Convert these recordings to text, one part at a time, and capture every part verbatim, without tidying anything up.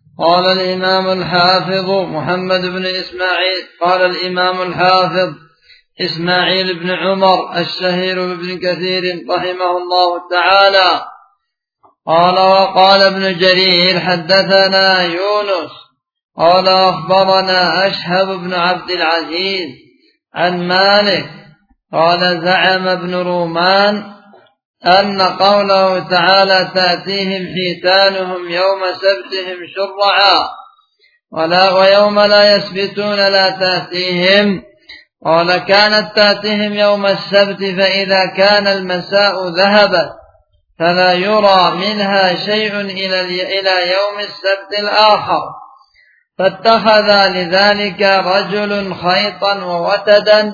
قال الإمام الحافظ محمد بن إسماعيل قال الإمام الحافظ إسماعيل بن عمر الشهير بن كثير رحمه الله تعالى قال وقال ابن جرير حدثنا يونس قال أخبرنا أشهب بن عبد العزيز عن مالك قال زعم ابن رومان أن قوله تعالى تأتيهم حيتانهم يوم سبتهم شرعا ولا ويوم لا يسبتون لا تأتيهم قال كانت تأتيهم يوم السبت فإذا كان المساء ذهبت فلا يرى منها شيء إلى يوم السبت الآخر فاتخذ لذلك رجل خيطا ووتدا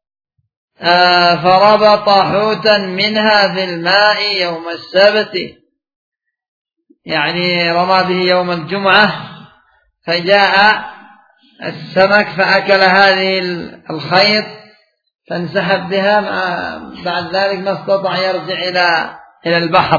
فربط حوتا منها في الماء يوم السبت يعني رمى به يوم الجمعة فجاء السمك فأكل هذه الخيط فانسحب بها بعد ذلك ما استطاع يرجع إلى إلى البحر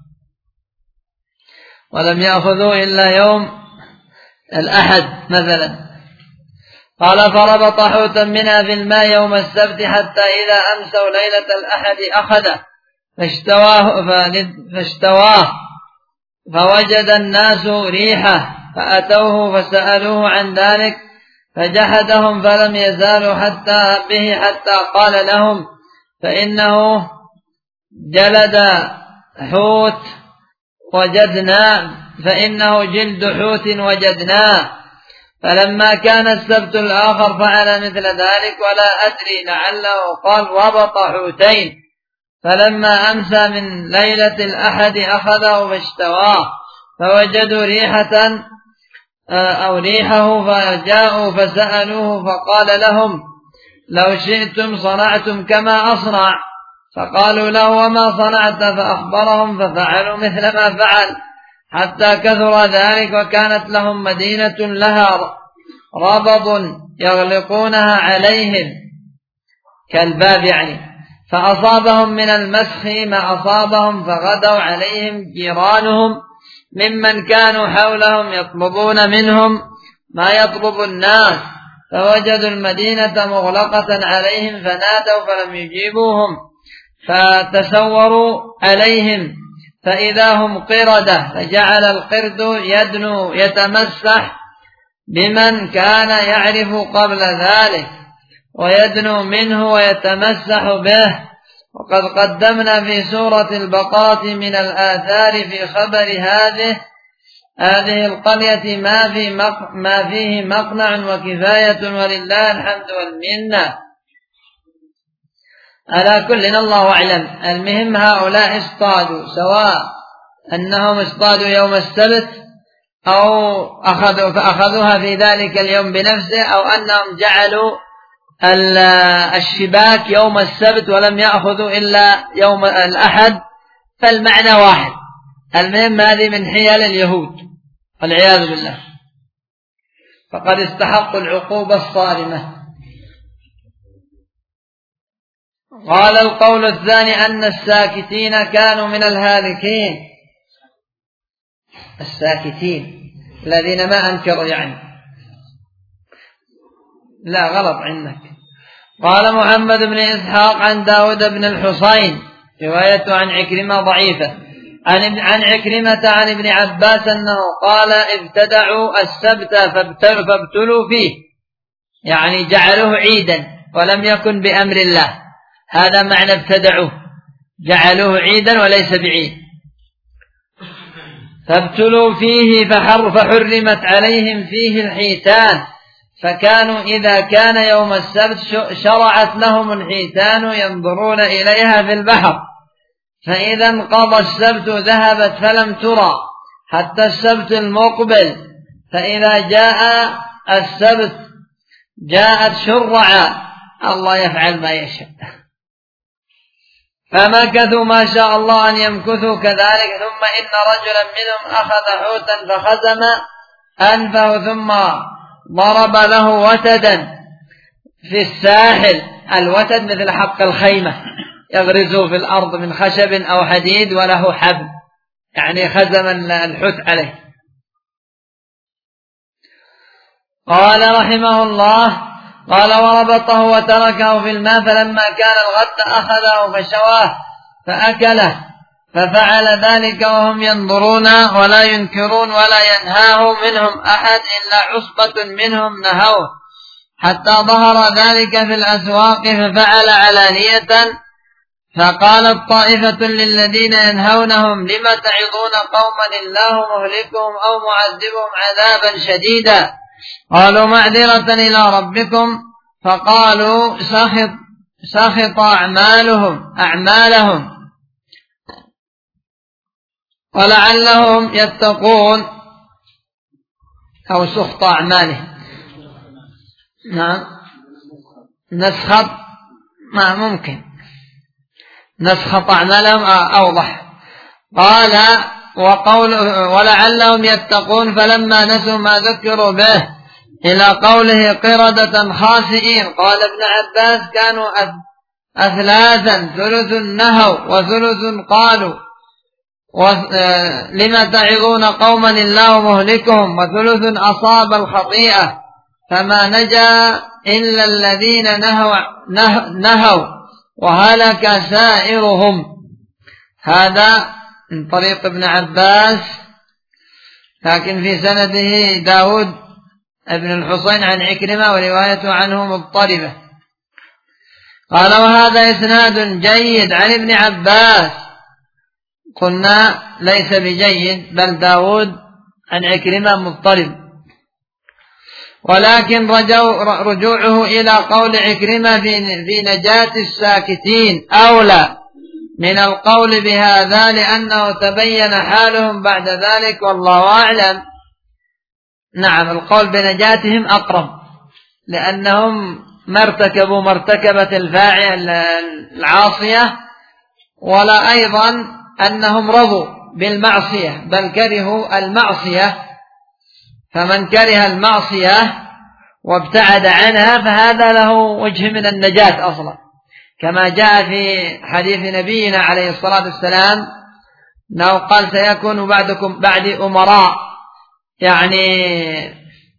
ولم يأخذوا إلا يوم الأحد مثلا. قال فربط حوتا منها في الماء يوم السبت حتى إذا أمسوا ليلة الأحد أخذه فاشتواه, فاشتواه فوجد الناس ريحه فأتوه فسألوه عن ذلك فجحدهم فلم يزالوا حتى به حتى قال لهم فإنه جلد حوت وجدنا فإنه جلد حوت وجدناه. فلما كان السبت الآخر فعل مثل ذلك ولا أدري لعله قال ربط حوتين فلما أمسى من ليلة الأحد أخذه فاشتواه فوجدوا ريحة أو ريحه فجاءوا فسألوه فقال لهم لو شئتم صنعتم كما أصنع فقالوا له وما صنعت فأخبرهم ففعلوا مثل ما فعل حتى كثر ذلك وكانت لهم مدينة لها ربض يغلقونها عليهم كالباب يعني فأصابهم من المسخ ما أصابهم فغدوا عليهم جيرانهم ممن كانوا حولهم يطلبون منهم ما يطلب الناس فوجدوا المدينة مغلقة عليهم فنادوا فلم يجيبوهم فتسوروا عليهم فإذا هم قردة فجعل القرد يدنو يتمسح بمن كان يعرف قبل ذلك ويدنو منه ويتمسح به. وقد قدمنا في سورة البقرة من الآثار في خبر هذه هذه القرية ما, في مق ما فيه مقنع وكفاية ولله الحمد والمنة. على كل الله أعلم. المهم هؤلاء اصطادوا سواء أنهم اصطادوا يوم السبت أو أخذوا فأخذوها في ذلك اليوم بنفسه أو أنهم جعلوا الشباك يوم السبت ولم يأخذوا إلا يوم الأحد فالمعنى واحد. المهم هذه من حيل اليهود والعياذ بالله فقد استحقوا العقوبة الصارمة. قال القول الثاني أن الساكتين كانوا من الهالكين. الساكتين الذين ما أنكروا يعني لا غلط عندك. قال محمد بن إسحاق عن داود بن الحصين روايته عن عكرمة ضعيفة عن عن عكرمة عن ابن عباس أنه قال ابتدعوا السبت فابتلوا فيه يعني جعلوه عيدا ولم يكن بأمر الله. هذا معنى ابتدعوه جعلوه عيدا وليس بعيد. فابتلوا فيه فحر فحرمت عليهم فيه الحيتان فكانوا إذا كان يوم السبت شرعت لهم الحيتان ينظرون إليها في البحر فإذا انقضى السبت ذهبت فلم ترى حتى السبت المقبل فإذا جاء السبت جاءت شرعا الله يفعل ما يشاء فمكثوا ما شاء الله أن يمكثوا كذلك. ثم إن رجلا منهم أخذ حوتا فخزم أنفه ثم ضرب له وتدا في الساحل. الوتد مثل حق الخيمة يغرزه في الأرض من خشب أو حديد وله حبل يعني خزم الحوت عليه قال رحمه الله: قال: وربطه وتركه في الماء، فلما كان الغد أخذه فشواه فأكله، ففعل ذلك وهم ينظرون ولا ينكرون ولا ينهاه منهم أحد إلا عصبة منهم نهوه، حتى ظهر ذلك في الأسواق ففعل علانية. فقالت طائفة للذين ينهونهم: لم تعظون قوما الله مهلكهم أو معذبهم عذابا شديدا؟ قالوا: معذرة إلى ربكم. فقالوا: سخط, سخط أعمالهم أعمالهم ولعلهم يتقون، أو سخط أعمالهم. نعم، نسخط ما ممكن، نسخط أعمالهم أوضح. قال: وقول ولعلهم يتقون، فلما نسوا ما ذكروا به إلى قوله قردة خاسئين، قال ابن عباس: كانوا أثلاثا، ثلث نهوا وثلث قالوا لما تعظون قوما الله مهلكهم، وثلث أصاب الخطيئة فما نجا إلا الذين نهوا, نهوا وهلك سائرهم. هذا من طريق ابن عباس، لكن في سنده داود ابن الحصين عن عكرمة، وروايته عنه مضطربة. قال: وهذا إسناد جيد عن ابن عباس. قلنا ليس بجيد، بل داود عن عكرمة مضطرب، ولكن رجوعه إلى قول عكرمة في نجاة الساكتين أولى من القول بهذا، لأنه تبين حالهم بعد ذلك، والله أعلم. نعم، القول بنجاتهم أقرب، لأنهم ما ارتكبوا مرتكبة الفاعل العاصية، ولا أيضا أنهم رضوا بالمعصية، بل كرهوا المعصية. فمن كره المعصية وابتعد عنها فهذا له وجه من النجاة أصلا، كما جاء في حديث نبينا عليه الصلاة والسلام أنه قال: سيكون بعدكم بعدي أمراء، يعني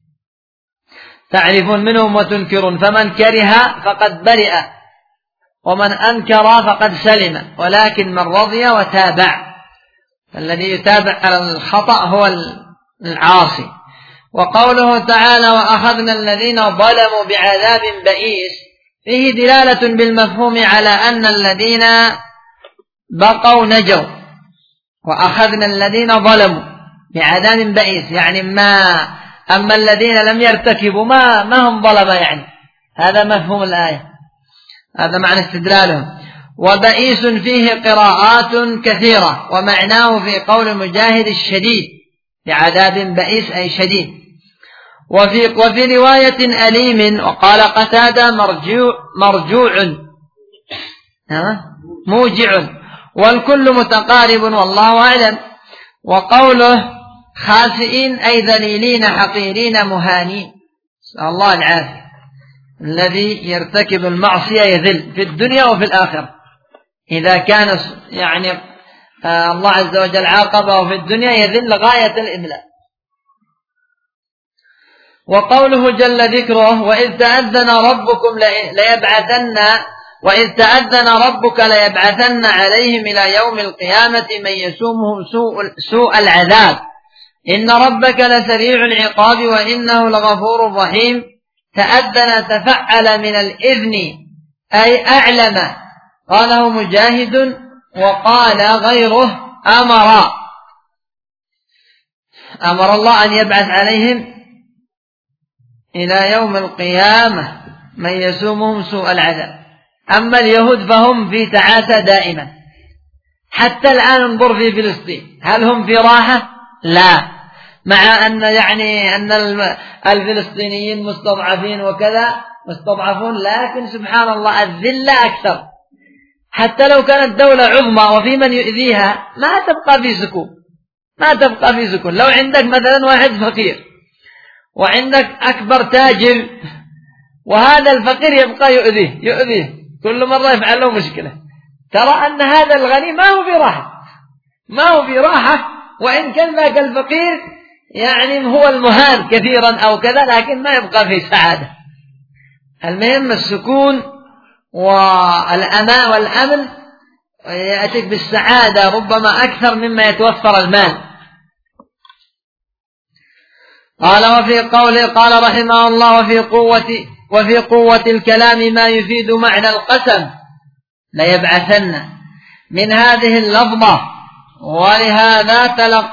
تعرفون منهم وتنكرون، فمن كره فقد برئ، ومن أنكر فقد سلم، ولكن من رضي وتابع، الذي يتابع على الخطأ هو العاصي. وقوله تعالى: وأخذنا الذين ظلموا بعذاب بئيس، فيه دلالة بالمفهوم على أن الذين بقوا نجوا، وأخذنا الذين ظلموا بعذاب بئيس، يعني ما أما الذين لم يرتكبوا ما, ما هم ظلمة، يعني هذا مفهوم الآية، هذا معنى استدلالهم. وبئيس فيه قراءات كثيرة، ومعناه في قول مجاهد الشديد، بعذاب بئيس أي شديد. وفي, وفي رواية أليم، وقال قتادة: مرجوع, مرجوع موجع، والكل متقارب والله أعلم. وقوله خاسئين أي ذليلين حقيرين مهانين، نسأل الله العافية. الذي يرتكب المعصية يذل في الدنيا وفي الآخرة، إذا كان يعني الله عز وجل عاقبه في الدنيا يذل غاية الإذلال. وقوله جل ذكره: وإذ تأذن ربكم ليبعثن وإذ تأذن ربك ليبعثن عليهم إلى يوم القيامة من يسومهم سوء, سوء العذاب، إن ربك لسريع العقاب وإنه لغفور رحيم. تأذن تفعل من الإذن أي أعلم، قاله مجاهد، وقال غيره أمر أمر الله أن يبعث عليهم إلى يوم القيامة من يسومهم سوء العذاب. أما اليهود فهم في تعاسة دائما، حتى الآن انظر في فلسطين، هل هم في راحة؟ لا، مع أن يعني أن الفلسطينيين مستضعفين وكذا مستضعفون، لكن سبحان الله الذلة أكثر. حتى لو كانت دولة عظمى وفي من يؤذيها ما تبقى في سكون، ما تبقى في سكون. لو عندك مثلا واحد فقير وعندك أكبر تاجر، وهذا الفقير يبقى يؤذيه يؤذيه كل مرة يفعل له مشكلة، ترى أن هذا الغني ما هو في راحة، ما هو في راحة، وإن كان ذاك الفقير يعني هو المهان كثيرا أو كذا، لكن ما يبقى في سعادة. المهم السكون والأمان والأمن يأتيك بالسعادة ربما أكثر مما يتوفر المال. قال وفي قوله قال رحمه الله وفي قوة وفي قوة الكلام ما يفيد معنى القسم ليبعثن من هذه اللفظة، ولهذا تلق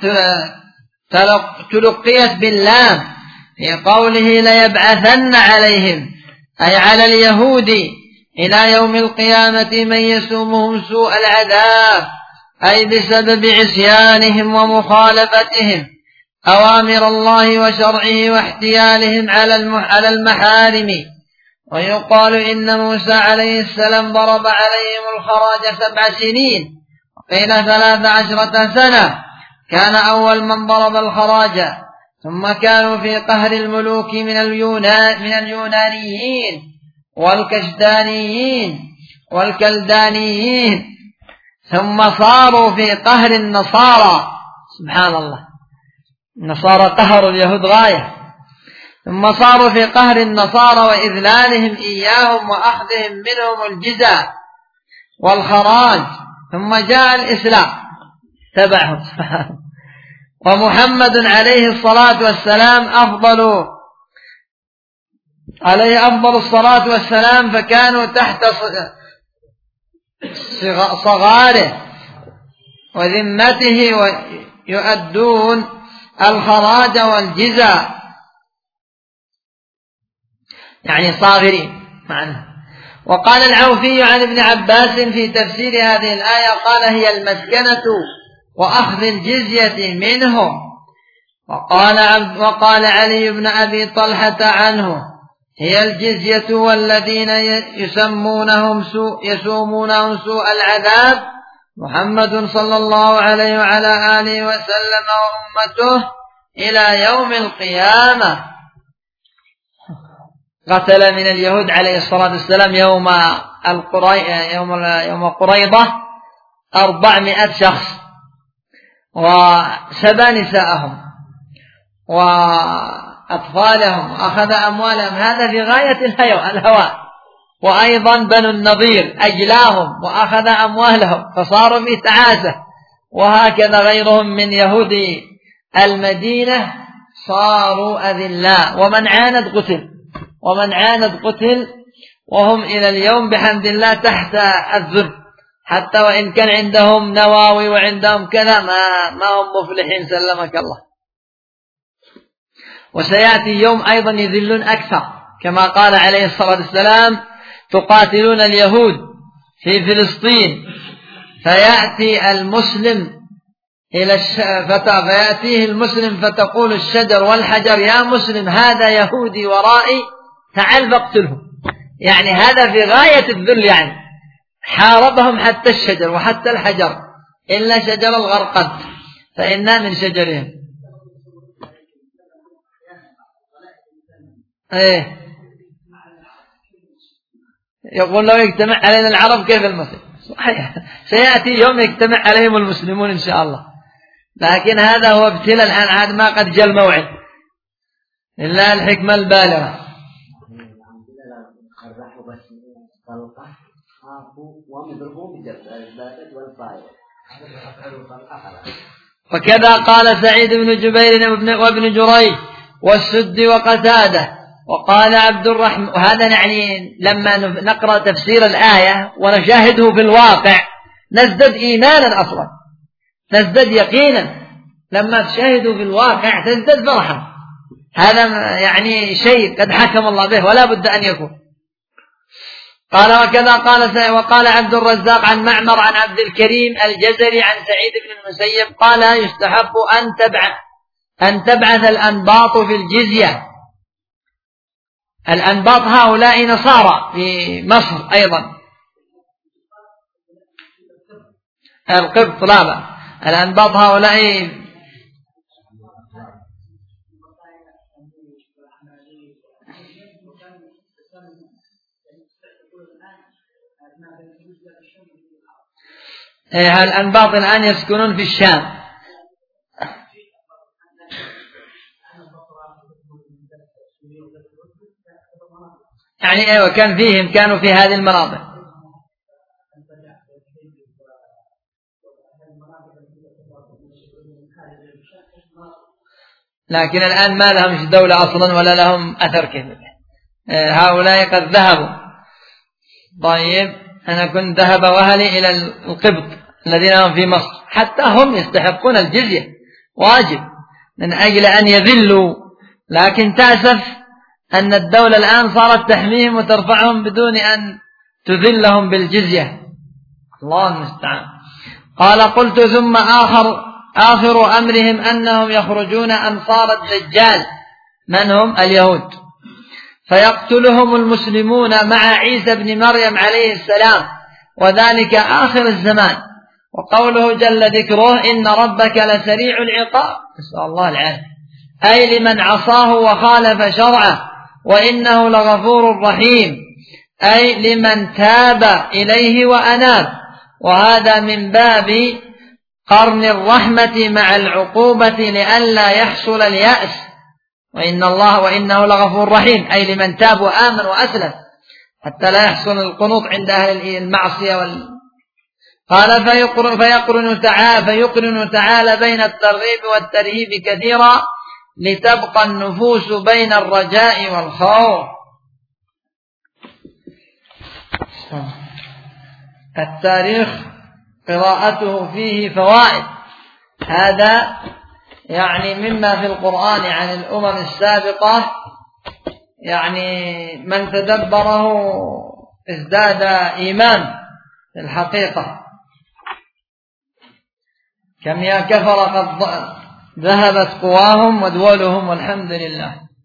تلق تلقيت باللام في قوله ليبعثن عليهم، أي على اليهود إلى يوم القيامة من يسومهم سوء العذاب، أي بسبب عصيانهم ومخالفتهم أوامر الله وشرعه واحتيالهم على المحارم. ويقال إن موسى عليه السلام ضرب عليهم الخراج سبع سنين، وقيل ثلاث عشرة سنة، كان أول من ضرب الخراج، ثم كانوا في قهر الملوك من اليونان من اليونانيين والكشدانيين والكلدانيين، ثم صاروا في قهر النصارى. سبحان الله، النصارى قهروا اليهود غاية. ثم صاروا في قهر النصارى وإذلالهم إياهم وأخذهم منهم الجزاء والخراج، ثم جاء الإسلام تبعهم. ومحمد عليه الصلاة والسلام أفضل عليه أفضل الصلاة والسلام، فكانوا تحت صغاره وذمته ويؤدون الخراج والجزاء، يعني صاغرين معنى. وقال العوفي عن ابن عباس في تفسير هذه الآية قال هي المسكنة وأخذ الجزية منهم. وقال, عبد وقال علي بن أبي طلحة عنه هي الجزية والذين يسمونهم سوء يسومونهم سوء العذاب محمد صلى الله عليه وعلى آله وسلم وأمته إلى يوم القيامة. قتل من اليهود عليه الصلاة والسلام يوم القري... يوم يوم قريضة أربعمائة شخص، وسبى نساءهم وأطفالهم وأخذ أموالهم، هذا في غاية الهواء. وأيضا بنو النضير أجلاهم وأخذ أموالهم فصاروا في تعاسة، وهكذا غيرهم من يهود المدينة صاروا أذلاء، ومن عاند قتل ومن عاند قتل وهم إلى اليوم بحمد الله تحت الذل، حتى وإن كان عندهم نواوي وعندهم كذا ما, ما هم مفلحين سلمك الله. وسيأتي يوم أيضا يذلون أكثر، كما قال عليه الصلاة والسلام تقاتلون اليهود في فلسطين فيأتي المسلم إلى الش... فيأتيه المسلم فتقول الشجر والحجر يا مسلم هذا يهودي ورائي تعال فاقتله. يعني هذا في غاية الذل، يعني حاربهم حتى الشجر وحتى الحجر إلا شجر الغرقد فإنا من شجرهم. ايه يقول لو يجتمع علينا العرب كيف المسلم، صحيح سيأتي يوم يجتمع عليهم المسلمون إن شاء الله، لكن هذا هو ابتلاء الآن، عاد ما قد جاء الموعد إلا الحكمة البالغة. وكذا قال سعيد بن جبير وابن جريج والسدي وقتاده. وقال عبد الرحمن، وهذا يعني لما نقرأ تفسير الآية ونشاهده في الواقع نزدد إيمانا، أصلا نزدد يقينا، لما تشاهده في الواقع تزدد فرحا. هذا يعني شيء قد حكم الله به ولا بد أن يكون. قال وكذا قال وقال عبد الرزاق عن معمر عن عبد الكريم الجزري عن سعيد بن المسيب قال يستحب أن تبعث أن تبعث الأنباط في الجزية. الأنباط هؤلاء نصارى في مصر أيضا، القبط لا، الأنباط هؤلاء الأنباط الآن يسكنون في الشام. يعني أيوة كان فيهم كانوا في هذه المناطق. لكن الآن ما لهم دولة أصلا ولا لهم أثر كذا. هؤلاء قد ذهبوا. طيب أنا كنت ذهب وهلي إلى القبط الذين هم في مصر، حتى هم يستحقون الجزية واجب من أجل أن يذلوا، لكن تأسف أن الدولة الآن صارت تحميهم وترفعهم بدون أن تذلهم بالجزية. الله المستعان. قال قلت ثم آخر آخر أمرهم أنهم يخرجون أنصار الدجال، من هم؟ اليهود، فيقتلهم المسلمون مع عيسى بن مريم عليه السلام، وذلك آخر الزمان. وقوله جل ذكره إن ربك لسريع العقاب، نسأل الله العافية، أي لمن عصاه وخالف شرعه، وإنه لغفور رحيم، أي لمن تاب إليه وأناب. وهذا من باب قرن الرحمة مع العقوبة لئلا يحصل اليأس. وإن الله وإنه لغفور رحيم، أي لمن تاب وآمن وأسلم حتى لا يحصل القنوط عند أهل المعصية وال... قال فيقرن, فيقرن, تعالى فيقرن تعالى بين الترغيب والترهيب كثيرا لتبقى النفوس بين الرجاء والخوف. التاريخ قراءته فيه فوائد. هذا يعني مما في القرآن عن الأمم السابقة، يعني من تدبره ازداد إيمان في الحقيقة. كم يا كفر قد ذهبت قواهم ودولهم والحمد لله.